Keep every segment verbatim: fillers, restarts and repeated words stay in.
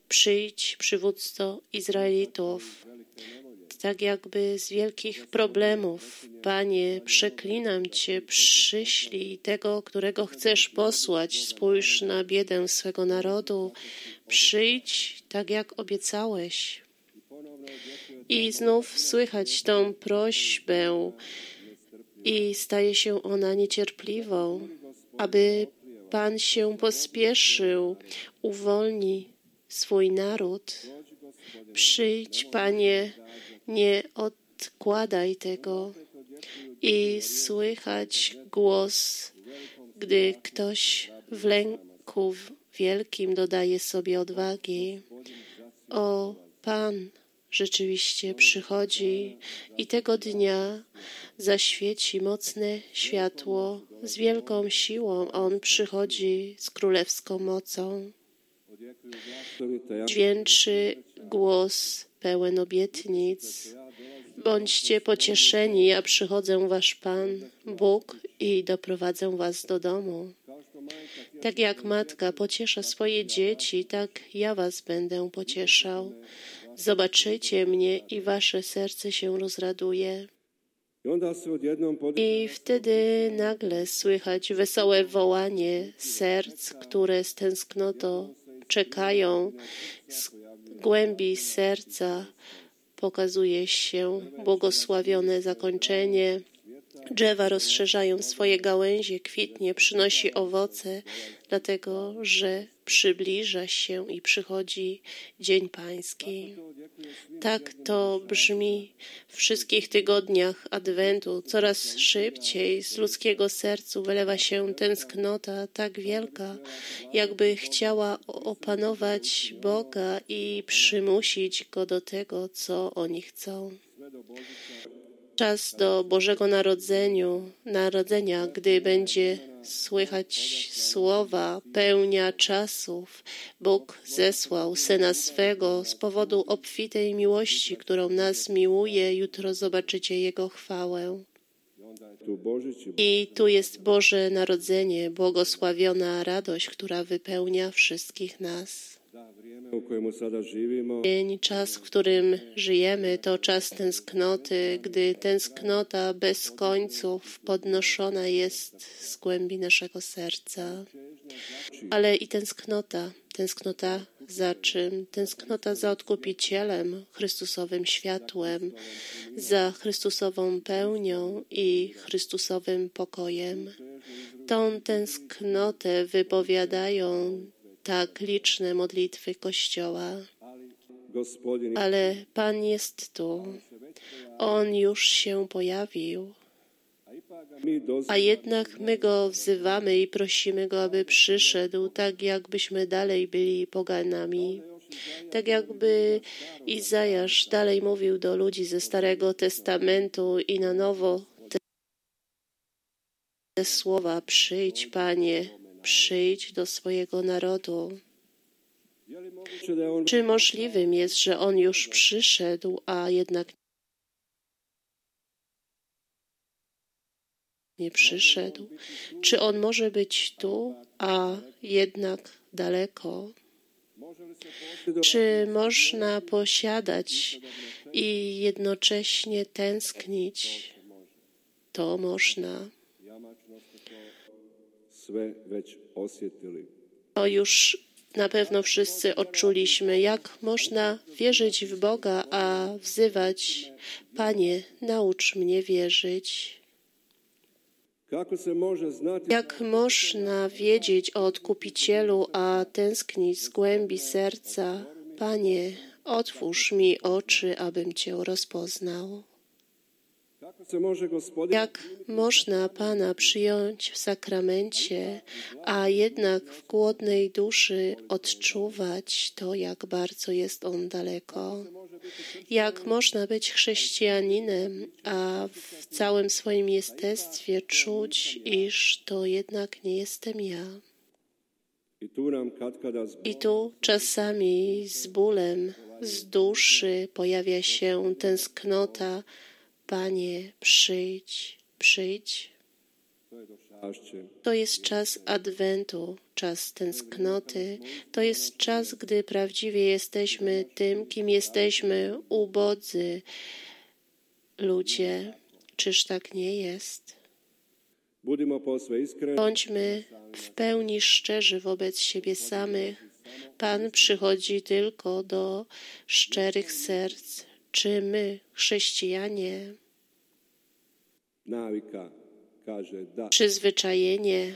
Przyjdź, przywódco Izraelitów, tak jakby z wielkich problemów. Panie, przeklinam Cię, przyślij tego, którego chcesz posłać. Spójrz na biedę swego narodu. Przyjdź, tak jak obiecałeś. I znów słychać tą prośbę i staje się ona niecierpliwą, aby Pan się pospieszył, uwolni swój naród. Przyjdź, Panie, nie odkładaj tego. I słychać głos, gdy ktoś w lęku wielkim dodaje sobie odwagi. O, Pan rzeczywiście przychodzi i tego dnia zaświeci mocne światło z wielką siłą. On przychodzi z królewską mocą. Dźwięczy głos pełen obietnic. Bądźcie pocieszeni, ja przychodzę, wasz Pan, Bóg, i doprowadzę was do domu. Tak jak matka pociesza swoje dzieci, tak ja was będę pocieszał. Zobaczycie mnie i wasze serce się rozraduje. I wtedy nagle słychać wesołe wołanie serc, które z tęsknotą czekają. Z głębi serca pokazuje się błogosławione zakończenie. Drzewa rozszerzają swoje gałęzie, kwitnie, przynosi owoce, dlatego że przybliża się i przychodzi Dzień Pański. Tak to brzmi w wszystkich tygodniach Adwentu. Coraz szybciej z ludzkiego serca wylewa się tęsknota tak wielka, jakby chciała opanować Boga i przymusić Go do tego, co oni chcą. Czas do Bożego Narodzeniu, Narodzenia, gdy będzie słychać słowa pełnia czasów. Bóg zesłał Syna swego z powodu obfitej miłości, którą nas miłuje. Jutro zobaczycie Jego chwałę. I tu jest Boże Narodzenie, błogosławiona radość, która wypełnia wszystkich nas. Dzień, czas, w którym żyjemy, to czas tęsknoty, gdy tęsknota bez końców podnoszona jest z głębi naszego serca. Ale i tęsknota, tęsknota za czym? Tęsknota za Odkupicielem, Chrystusowym światłem, za Chrystusową pełnią i Chrystusowym pokojem. Tą tęsknotę wypowiadają tak liczne modlitwy Kościoła. Ale Pan jest tu. On już się pojawił. A jednak my Go wzywamy i prosimy Go, aby przyszedł, tak jakbyśmy dalej byli poganami. Tak jakby Izajasz dalej mówił do ludzi ze Starego Testamentu i na nowo te słowa: przyjdź, Panie, przyjdź do swojego narodu. Czy możliwym jest, że On już przyszedł, a jednak nie przyszedł? Czy On może być tu, a jednak daleko? Czy można posiadać i jednocześnie tęsknić? To można. To już na pewno wszyscy odczuliśmy, jak można wierzyć w Boga, a wzywać: Panie, naucz mnie wierzyć. Jak można wiedzieć o Odkupicielu, a tęsknić z głębi serca: Panie, otwórz mi oczy, abym Cię rozpoznał. Jak można Pana przyjąć w sakramencie, a jednak w głodnej duszy odczuwać to, jak bardzo jest On daleko? Jak można być chrześcijaninem, a w całym swoim jestestwie czuć, iż to jednak nie jestem ja? I tu czasami z bólem z duszy pojawia się tęsknota: Panie, przyjdź, przyjdź. To jest czas Adwentu, czas tęsknoty. To jest czas, gdy prawdziwie jesteśmy tym, kim jesteśmy, ubodzy ludzie. Czyż tak nie jest? Bądźmy w pełni szczerzy wobec siebie samych. Pan przychodzi tylko do szczerych serc. Czy my, chrześcijanie, przyzwyczajenie,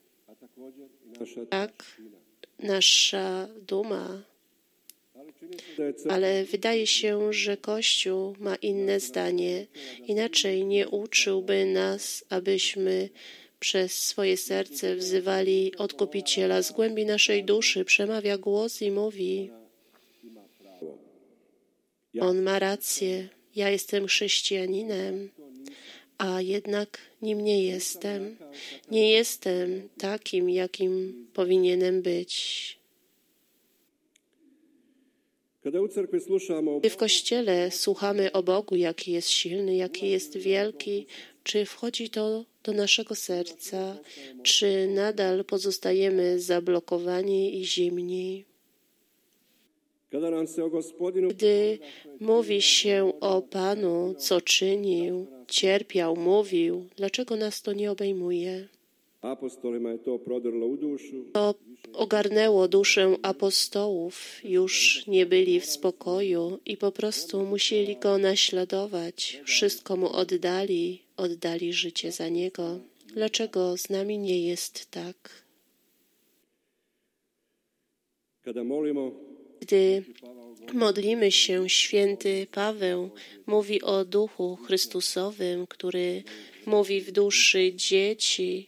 tak, nasza duma, ale wydaje się, że Kościół ma inne zdanie. Inaczej nie uczyłby nas, abyśmy przez swoje serce wzywali Odkupiciela. Z głębi naszej duszy przemawia głos i mówi: On ma rację, ja jestem chrześcijaninem, a jednak nim nie jestem. Nie jestem takim, jakim powinienem być. Gdy w Kościele słuchamy o Bogu, jaki jest silny, jaki jest wielki, czy wchodzi to do naszego serca, czy nadal pozostajemy zablokowani i zimni? Gdy mówi się o Panu, co czynił, cierpiał, mówił, dlaczego nas to nie obejmuje? To ogarnęło duszę apostołów, już nie byli w spokoju i po prostu musieli Go naśladować. Wszystko Mu oddali, oddali życie za Niego. Dlaczego z nami nie jest tak? Gdy modlimy się, święty Paweł mówi o Duchu Chrystusowym, który mówi w duszy dzieci.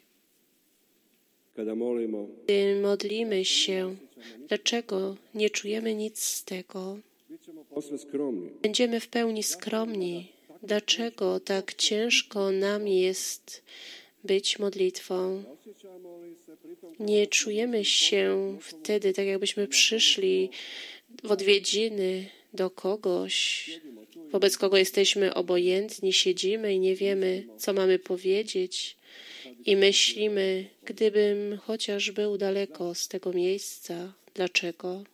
Gdy modlimy się, dlaczego nie czujemy nic z tego? Będziemy w pełni skromni. Dlaczego tak ciężko nam jest być modlitwą? Nie czujemy się wtedy tak, jakbyśmy przyszli w odwiedziny do kogoś, wobec kogo jesteśmy obojętni, siedzimy i nie wiemy, co mamy powiedzieć i myślimy, gdybym chociaż był daleko z tego miejsca. Dlaczego?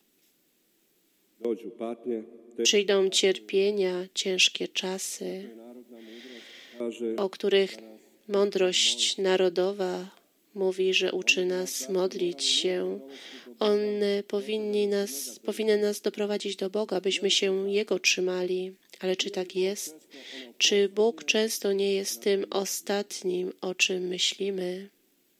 Przyjdą cierpienia, ciężkie czasy, o których mądrość narodowa mówi, że uczy nas modlić się. On powinni nas, powinien nas doprowadzić do Boga, byśmy się Jego trzymali. Ale czy tak jest? Czy Bóg często nie jest tym ostatnim, o czym myślimy?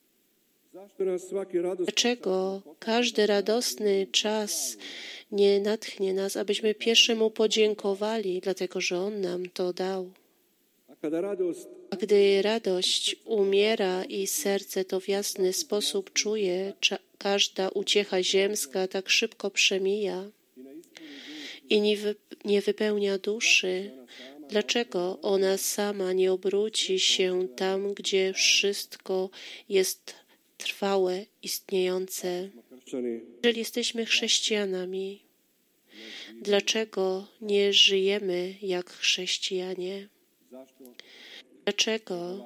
Dlaczego każdy radosny czas nie natchnie nas, abyśmy pierwszemu podziękowali, dlatego że On nam to dał? A gdy radość umiera i serce to w jasny sposób czuje, każda uciecha ziemska tak szybko przemija i nie wypełnia duszy, dlaczego ona sama nie obróci się tam, gdzie wszystko jest trwałe, istniejące? Jeżeli jesteśmy chrześcijanami, dlaczego nie żyjemy jak chrześcijanie? Dlaczego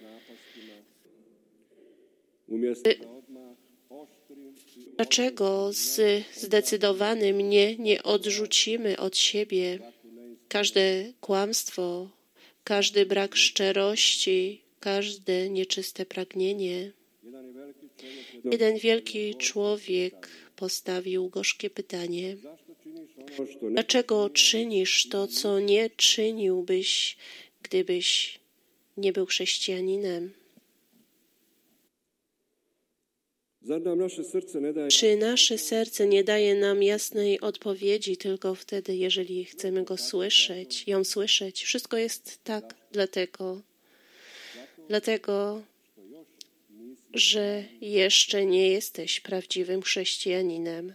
Dlaczego z zdecydowanym nie nie odrzucimy od siebie każde kłamstwo, każdy brak szczerości, każde nieczyste pragnienie? Jeden wielki człowiek postawił gorzkie pytanie: dlaczego czynisz to, co nie czyniłbyś, gdybyś nie był chrześcijaninem? Czy nasze serce nie daje nam jasnej odpowiedzi tylko wtedy, jeżeli chcemy go słyszeć, ją słyszeć? Wszystko jest tak dlatego, dlatego, że jeszcze nie jesteś prawdziwym chrześcijaninem.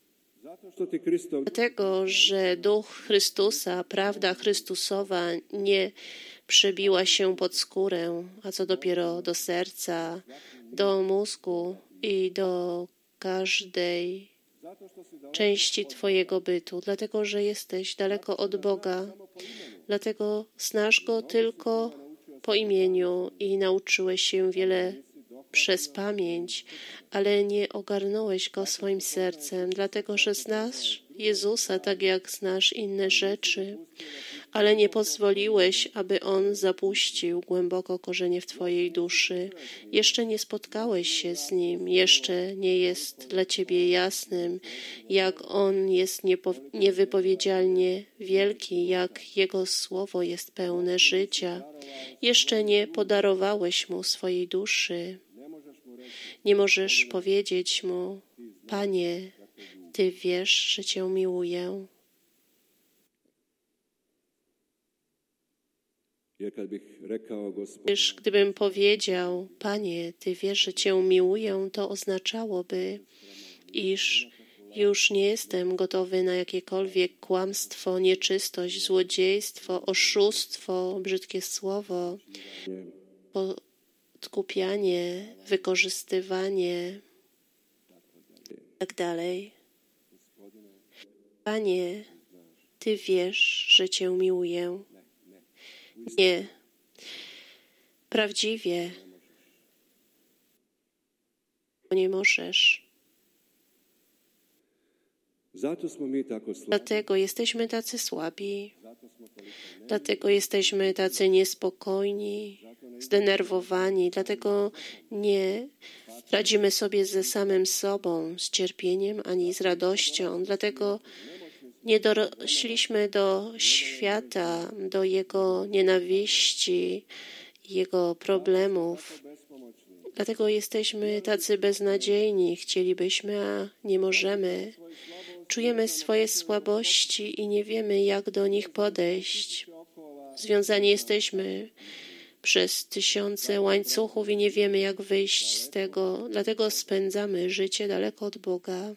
Dlatego, że Duch Chrystusa, prawda Chrystusowa nie przebiła się pod skórę, a co dopiero do serca, do mózgu i do każdej części Twojego bytu, dlatego, że jesteś daleko od Boga. Dlatego znasz Go tylko po imieniu i nauczyłeś się wiele przez pamięć, ale nie ogarnąłeś Go swoim sercem, dlatego że znasz Jezusa tak jak znasz inne rzeczy, ale nie pozwoliłeś, aby On zapuścił głęboko korzenie w Twojej duszy. Jeszcze nie spotkałeś się z Nim, jeszcze nie jest dla Ciebie jasnym, jak On jest niepo- niewypowiedzialnie wielki, jak Jego Słowo jest pełne życia. Jeszcze nie podarowałeś Mu swojej duszy. Nie możesz powiedzieć Mu: Panie, Ty wiesz, że Cię miłuję. Gdyż gdybym powiedział: Panie, Ty wiesz, że Cię miłuję, to oznaczałoby, iż już nie jestem gotowy na jakiekolwiek kłamstwo, nieczystość, złodziejstwo, oszustwo, brzydkie słowo, podkupianie, wykorzystywanie i tak dalej. Panie, Ty wiesz, że Cię miłuję. Nie. Prawdziwie nie możesz. Dlatego jesteśmy tacy słabi. Dlatego jesteśmy tacy niespokojni, zdenerwowani. Dlatego nie radzimy sobie ze samym sobą, z cierpieniem ani z radością. Dlatego nie dorośliśmy do świata, do jego nienawiści, jego problemów. Dlatego jesteśmy tacy beznadziejni. Chcielibyśmy, a nie możemy. Czujemy swoje słabości i nie wiemy, jak do nich podejść. Związani jesteśmy przez tysiące łańcuchów i nie wiemy, jak wyjść z tego. Dlatego spędzamy życie daleko od Boga.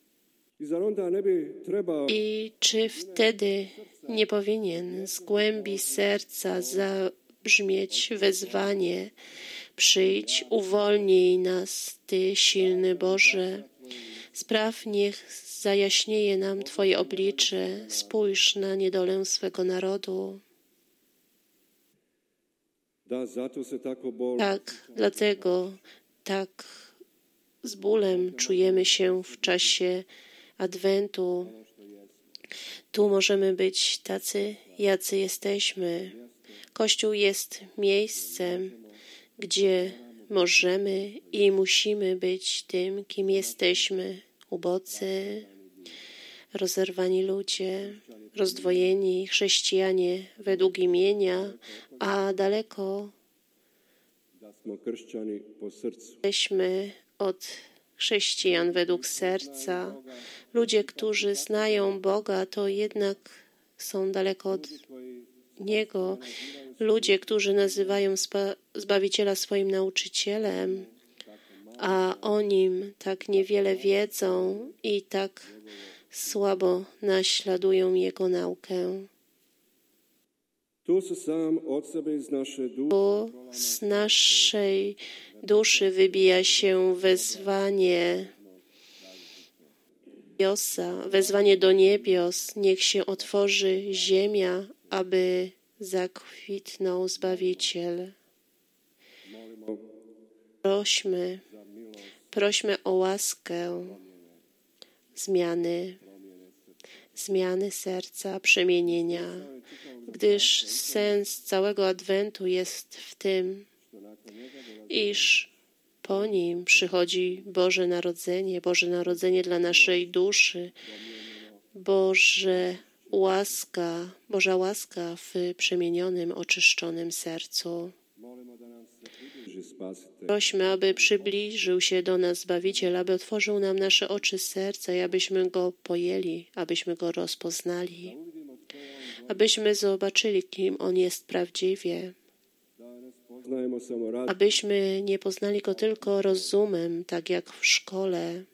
I czy wtedy nie powinien z głębi serca zabrzmieć wezwanie: przyjdź, uwolnij nas, Ty silny Boże. Spraw, niech zajaśnieje nam Twoje oblicze. Spójrz na niedolę swego narodu. Tak, dlatego tak z bólem czujemy się w czasie Adwentu. Tu możemy być tacy, jacy jesteśmy. Kościół jest miejscem, gdzie możemy i musimy być tym, kim jesteśmy. Ubodzy, rozerwani ludzie, rozdwojeni chrześcijanie według imienia, a daleko jesteśmy od chrześcijan według serca. Ludzie, którzy znają Boga, to jednak są daleko od Niego. Ludzie, którzy nazywają Zbawiciela swoim nauczycielem, a o Nim tak niewiele wiedzą i tak słabo naśladują Jego naukę. Tu z naszej duszy wybija się wezwanie niebiosa, wezwanie do niebios. Niech się otworzy ziemia, aby zakwitnął Zbawiciel. Prośmy, prośmy o łaskę zmiany, zmiany serca, przemienienia, gdyż sens całego Adwentu jest w tym, iż po nim przychodzi Boże Narodzenie, Boże Narodzenie dla naszej duszy, Boże łaska, Boża łaska w przemienionym, oczyszczonym sercu. Prośmy, aby przybliżył się do nas Zbawiciel, aby otworzył nam nasze oczy serca i abyśmy Go pojęli, abyśmy Go rozpoznali, abyśmy zobaczyli, kim On jest prawdziwie, abyśmy nie poznali Go tylko rozumem, tak jak w szkole,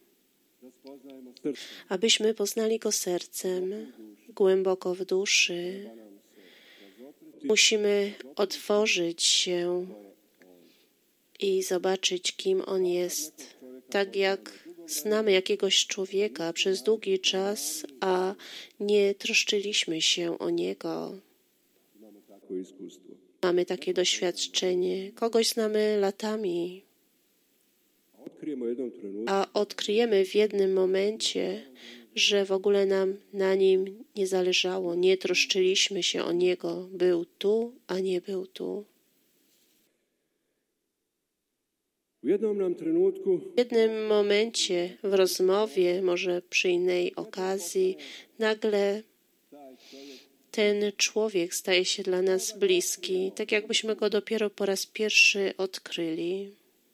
abyśmy poznali Go sercem, głęboko w duszy. Musimy otworzyć się i zobaczyć, kim On jest. Tak jak znamy jakiegoś człowieka przez długi czas, a nie troszczyliśmy się o niego. mamy takie doświadczenie. Kogoś znamy latami, a odkryjemy w jednym momencie, że w ogóle nam na nim nie zależało, nie troszczyliśmy się o niego. Był tu, a nie był tu. W jednym nam trenutku, W jednym momencie w rozmowie, może przy innej okazji, nagle ten człowiek staje się dla nas bliski, tak jakbyśmy go dopiero po raz pierwszy odkryli.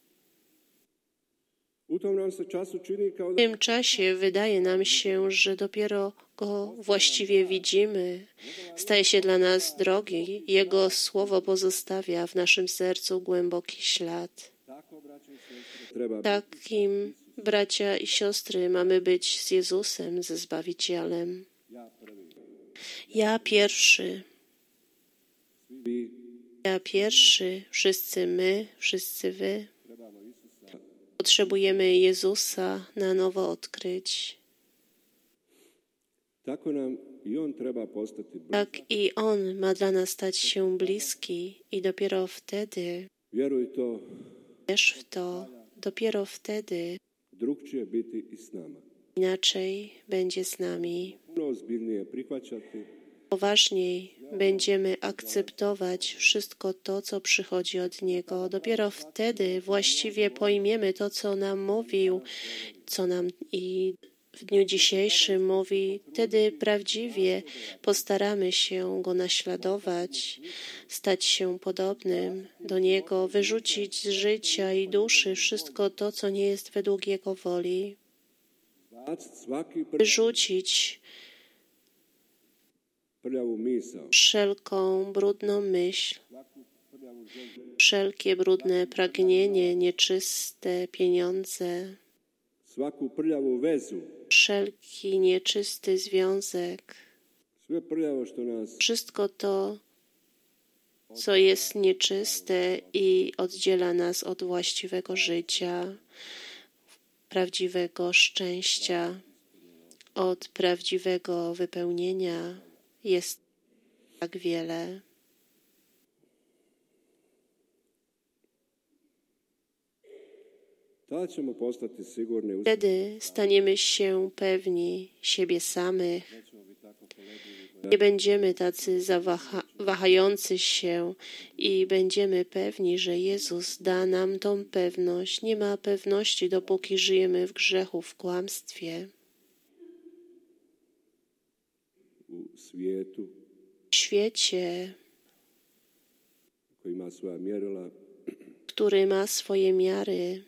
u tom nam se času čini kao W da tym czasie wydaje nam się, że dopiero go właściwie widzimy. Staje się dla nas drogi. Jego słowo pozostawia w naszym sercu głęboki ślad. tako, braćo i sestre, treba Takim, bracia i siostry, mamy być z Jezusem, ze Zbawicielem. ja prvi. Ja pierwszy, Vi ja pierwszy, wszyscy my, wszyscy wy. trebamo Isusa. Potrzebujemy Jezusa na nowo odkryć. Tako nam i On treba postati bliski. Tak i On ma dla nas stać się bliski i dopiero wtedy, Vjeruj to, wierz w to, dopiero wtedy drugčije biti i s nama. inaczej będzie z nami. Puno ozbiljnije prihvaćati Poważniej będziemy akceptować wszystko to, co przychodzi od Niego. Dopiero wtedy właściwie pojmiemy to, co nam mówił, co nam i w dniu dzisiejszym mówi. Wtedy prawdziwie postaramy się Go naśladować, stać się podobnym do Niego, wyrzucić z życia i duszy wszystko to, co nie jest według Jego woli. baciti svaki pr- Wyrzucić prljavu misao, wszelką brudną myśl, svaku prljavu želju, wszelkie brudne pragnienie, nieczyste pieniądze, svaku prljavu vezu, wszelki nieczysty związek, sve prljavo što nas wszystko to, co jest nieczyste i oddziela nas od właściwego życia, prawdziwego szczęścia, od prawdziwego wypełnienia, jest tak wiele. tada ćemo postati sigurni u Wtedy staniemy się pewni siebie samych. Nie będziemy tacy zawaha- wahający się i będziemy pewni, że Jezus da nam tą pewność. Nie ma pewności, dopóki żyjemy w grzechu, w kłamstwie. u svijetu W świecie, koji ima svoja mjerila, który ma swoje miary,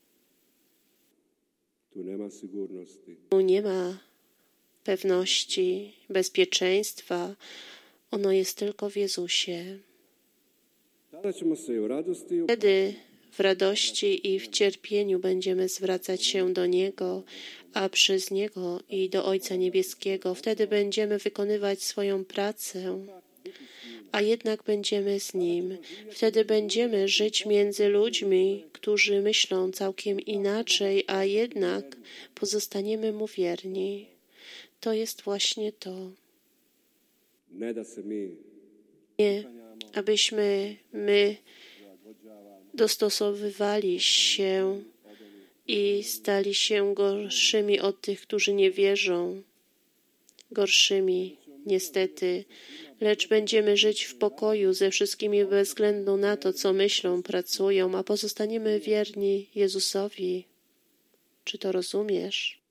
tu nema sigurnosti. tu nie ma pewności, bezpieczeństwa. Ono jest tylko w Jezusie. Tada ćemo se i u radosti i u Wtedy w radości i w cierpieniu będziemy zwracać się do Niego, a przez Niego i do Ojca Niebieskiego. Wtedy będziemy wykonywać swoją pracę, a jednak będziemy z Nim. Wtedy będziemy żyć między ludźmi, którzy myślą całkiem inaczej, a jednak pozostaniemy Mu wierni. To jest właśnie to. ne da se mi Nie, abyśmy my dostosowywali się i stali się gorszymi od tych, którzy nie wierzą. Gorszymi, niestety, lecz będziemy żyć w pokoju ze wszystkimi bez względu na to, co myślą, pracują, a pozostaniemy wierni Jezusowi. Czy to rozumiesz?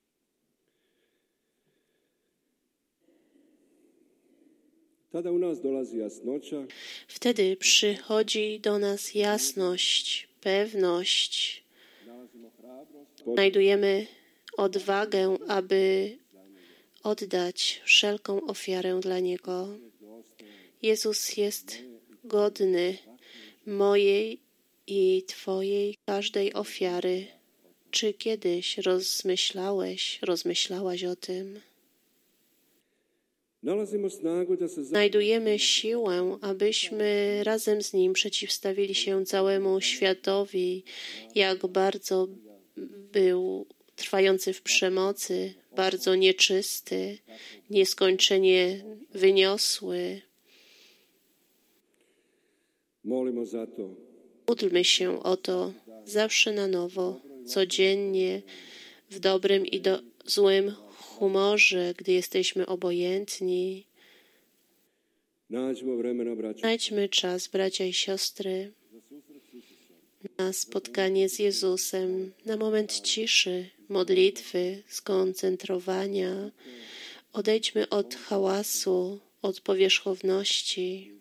tada u nas dolazi jasnoća, Wtedy przychodzi do nas jasność, pewność. Znajdujemy odwagę, aby oddać wszelką ofiarę dla Niego. Jezus jest godny mojej i Twojej każdej ofiary. Czy kiedyś rozmyślałeś, rozmyślałaś o tym? nalazimo snagu da se za... Znajdujemy siłę, abyśmy razem z Nim przeciwstawili się całemu światowi, jak bardzo był trwający w przemocy, bardzo nieczysty, nieskończenie wyniosły. Molimo za to. Módlmy się o to zawsze na nowo, codziennie, w dobrym i do, złym humorze, gdy jesteśmy obojętni. Nađimo vremena, braćo, Znajdźmy czas, bracia i siostry, na spotkanie z Jezusem, na moment ciszy, modlitwy, skoncentrowania. Odejdźmy od hałasu, od powierzchowności,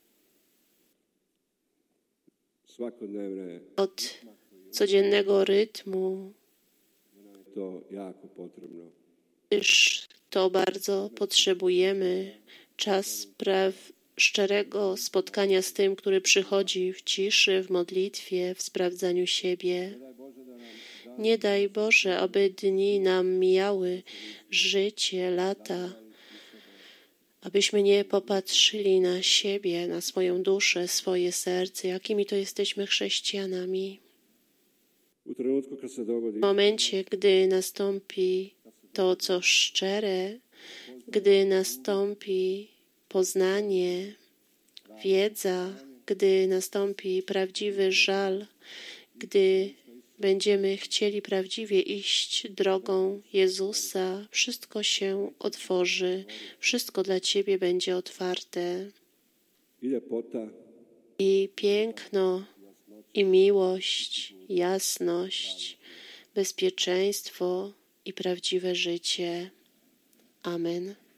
svakodnevne, od codziennego rytmu, to jako potrebno. gdyż to bardzo potrzebujemy. Czas praw szczerego spotkania z tym, który przychodzi w ciszy, w modlitwie, w sprawdzaniu siebie. Nie daj Boże, aby dni nam mijały, życie, lata, abyśmy nie popatrzyli na siebie, na swoją duszę, swoje serce, jakimi to jesteśmy chrześcijanami. U trenutku kad se dogodi W momencie, gdy nastąpi to, co szczere, gdy nastąpi poznanie, wiedza, gdy nastąpi prawdziwy żal, gdy będziemy chcieli prawdziwie iść drogą Jezusa, wszystko się otworzy, wszystko dla Ciebie będzie otwarte. i ljepota, I piękno, i miłość, jasność, bezpieczeństwo i prawdziwe życie. Amen.